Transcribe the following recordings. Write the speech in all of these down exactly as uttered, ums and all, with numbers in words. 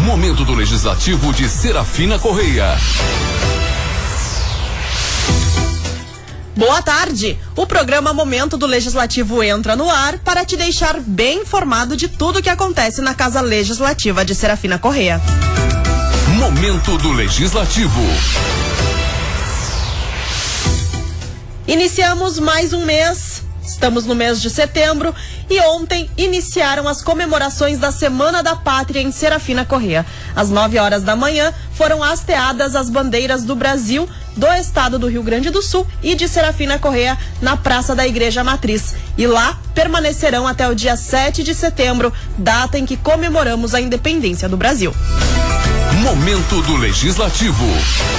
Momento do Legislativo de Serafina Correia. Boa tarde! O programa Momento do Legislativo entra no ar para te deixar bem informado de tudo o que acontece na Casa Legislativa de Serafina Correia. Momento do Legislativo. Iniciamos mais um mês. Estamos no mês de setembro e ontem iniciaram as comemorações da Semana da Pátria em Serafina Correia. Às nove horas da manhã foram hasteadas as bandeiras do Brasil, do estado do Rio Grande do Sul e de Serafina Correia na Praça da Igreja Matriz. E lá permanecerão até o dia sete de setembro, data em que comemoramos a independência do Brasil. Momento do Legislativo.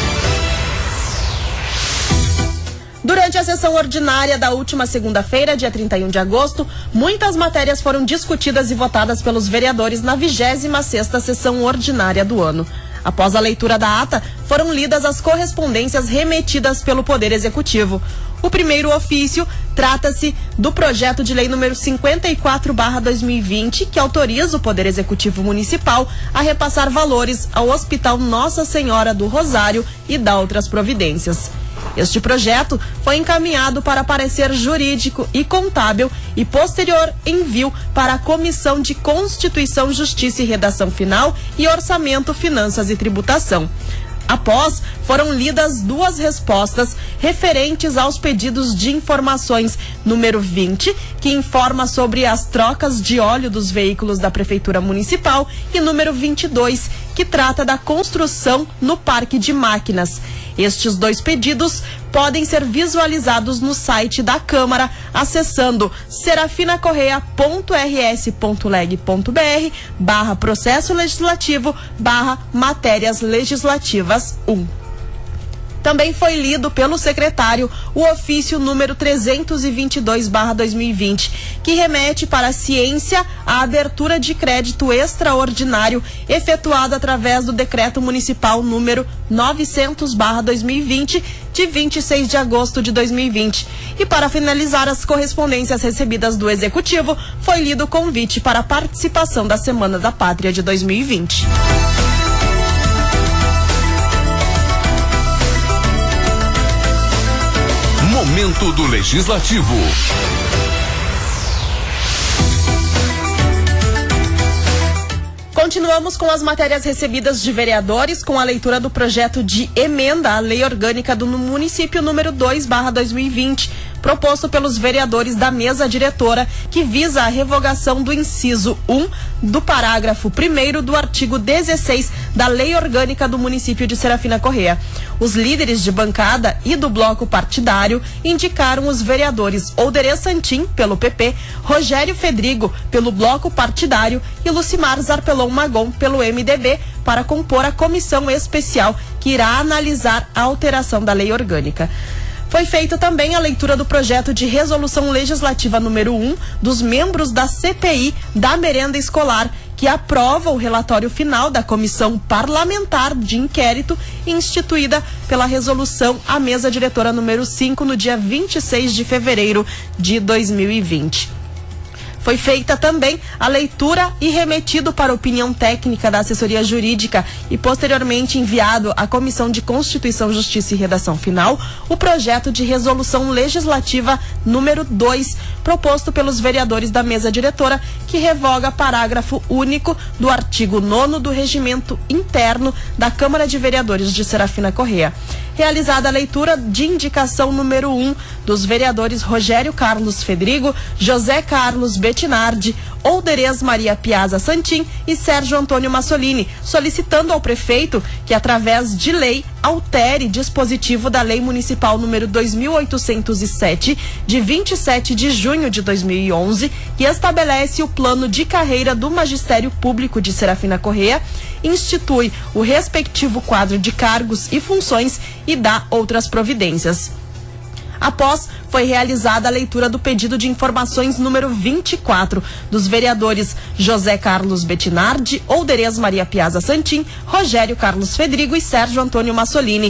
Durante a sessão ordinária da última segunda-feira, dia trinta e um de agosto, muitas matérias foram discutidas e votadas pelos vereadores na vigésima sexta sessão ordinária do ano. Após a leitura da ata, foram lidas as correspondências remetidas pelo Poder Executivo. O primeiro ofício trata-se do projeto de lei número cinquenta e quatro barra dois mil e vinte, que autoriza o Poder Executivo Municipal a repassar valores ao Hospital Nossa Senhora do Rosário e dar outras providências. Este projeto foi encaminhado para parecer jurídico e contábil e posterior envio para a Comissão de Constituição, Justiça e Redação Final e Orçamento, Finanças e Tributação. Após, foram lidas duas respostas referentes aos pedidos de informações número vinte, que informa sobre as trocas de óleo dos veículos da Prefeitura Municipal, e número vinte e dois, que trata da construção no Parque de Máquinas. Estes dois pedidos podem ser visualizados no site da Câmara, acessando serafinacorreia.rs.leg.br barra processo legislativo barra matérias legislativas um. Também foi lido pelo secretário o ofício número trezentos e vinte e dois barra dois mil e vinte, que remete para a ciência a abertura de crédito extraordinário efetuado através do decreto municipal número novecentos barra dois mil e vinte, de vinte e seis de agosto de dois mil e vinte. E para finalizar as correspondências recebidas do Executivo, foi lido o convite para a participação da Semana da Pátria de dois mil e vinte. Momento do Legislativo. Continuamos com as matérias recebidas de vereadores com a leitura do projeto de emenda à Lei Orgânica do município número dois barra dois mil e vinte, proposto pelos vereadores da mesa diretora, que visa a revogação do inciso um do parágrafo primeiro do artigo dezesseis da Lei Orgânica do município de Serafina Correia. Os líderes de bancada e do bloco partidário indicaram os vereadores Olderê Santim, pelo P P, Rogério Fedrigo, pelo bloco partidário, e Lucimar Zarpelon Magon, pelo M D B, para compor a comissão especial que irá analisar a alteração da Lei Orgânica. Foi feita também a leitura do projeto de resolução legislativa número um dos membros da C P I da merenda escolar, que aprova o relatório final da Comissão Parlamentar de Inquérito instituída pela resolução à mesa diretora número cinco no dia vinte e seis de fevereiro de dois mil e vinte. Foi feita também a leitura e remetido para opinião técnica da assessoria jurídica e posteriormente enviado à Comissão de Constituição, Justiça e Redação Final o projeto de resolução legislativa número dois, proposto pelos vereadores da mesa diretora, que revoga parágrafo único do artigo nono do Regimento Interno da Câmara de Vereadores de Serafina Correia. Realizada a leitura de indicação número um dos vereadores Rogério Carlos Fedrigo, José Carlos Bettinardi, Olderês Maria Piazza Santim e Sérgio Antônio Massolini, solicitando ao prefeito que, através de lei, altere dispositivo da Lei Municipal número dois mil oitocentos e sete, de vinte e sete de junho de dois mil e onze, que estabelece o plano de carreira do Magistério Público de Serafina Correia, institui o respectivo quadro de cargos e funções e dá outras providências. Após, foi realizada a leitura do pedido de informações número vinte e quatro dos vereadores José Carlos Bettinardi, Olderês Maria Piazza Santim, Rogério Carlos Fedrigo e Sérgio Antônio Massolini,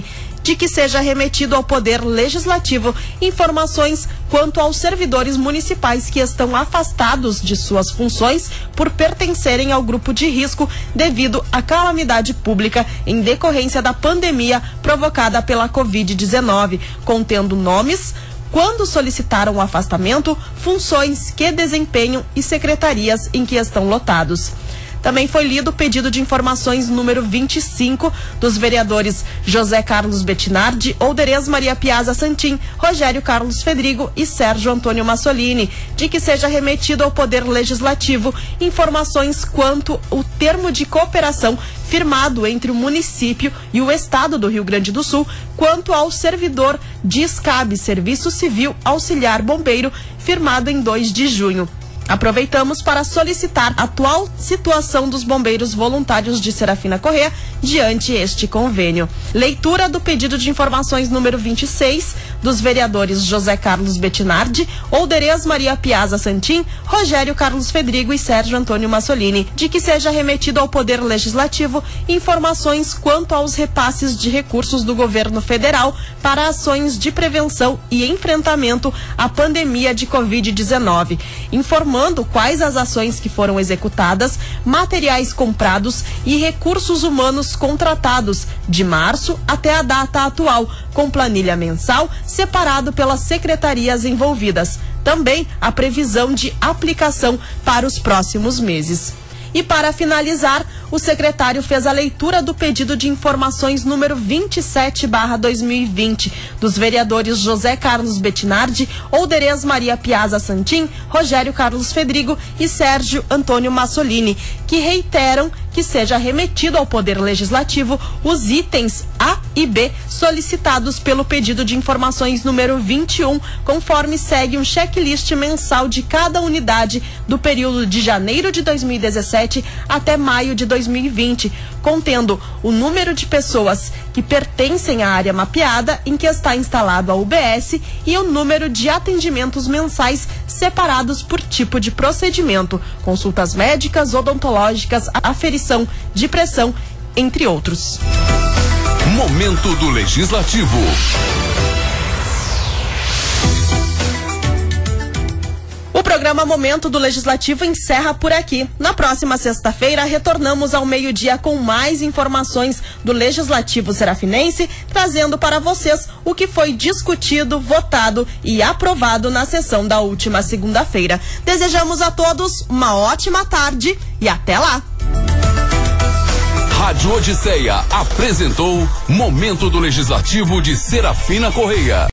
de que seja remetido ao Poder Legislativo informações quanto aos servidores municipais que estão afastados de suas funções por pertencerem ao grupo de risco devido à calamidade pública em decorrência da pandemia provocada pela covid dezenove, contendo nomes, quando solicitaram o afastamento, funções que desempenham e secretarias em que estão lotados. Também foi lido o pedido de informações número vinte e cinco dos vereadores José Carlos Bettinardi, Olderez Maria Piazza Santim, Rogério Carlos Fedrigo e Sérgio Antônio Massolini, de que seja remetido ao Poder Legislativo informações quanto ao termo de cooperação firmado entre o município e o Estado do Rio Grande do Sul quanto ao servidor de SCAB, Serviço Civil Auxiliar Bombeiro, firmado em dois de junho. Aproveitamos para solicitar a atual situação dos bombeiros voluntários de Serafina Corrêa diante este convênio. Leitura do pedido de informações número vinte e seis dos vereadores José Carlos Bettinardi, Olderez Maria Piazza Santim, Rogério Carlos Fedrigo e Sérgio Antônio Massolini, de que seja remetido ao Poder Legislativo informações quanto aos repasses de recursos do governo federal para ações de prevenção e enfrentamento à pandemia de covid dezenove, informando quais as ações que foram executadas, materiais comprados e recursos humanos contratados de março até a data atual, com planilha mensal separado pelas secretarias envolvidas. Também a previsão de aplicação para os próximos meses. E para finalizar, o secretário fez a leitura do pedido de informações número vinte e sete barra dois mil e vinte dos vereadores José Carlos Bettinardi, Olderez Maria Piazza Santim, Rogério Carlos Fedrigo e Sérgio Antônio Massolini, que reiteram que seja remetido ao Poder Legislativo os itens A e B solicitados pelo pedido de informações número vinte e um, conforme segue um checklist mensal de cada unidade do período de janeiro de dois mil e dezessete até maio de dois mil e vinte, contendo o número de pessoas que pertencem à área mapeada em que está instalado a U B S e o número de atendimentos mensais separados por tipo de procedimento, consultas médicas, odontológicas, aferição de pressão, entre outros. Momento do Legislativo. O programa Momento do Legislativo encerra por aqui. Na próxima sexta-feira, retornamos ao meio-dia com mais informações do Legislativo Serafinense, trazendo para vocês o que foi discutido, votado e aprovado na sessão da última segunda-feira. Desejamos a todos uma ótima tarde e até lá! Rádio Odisseia apresentou Momento do Legislativo de Serafina Corrêa.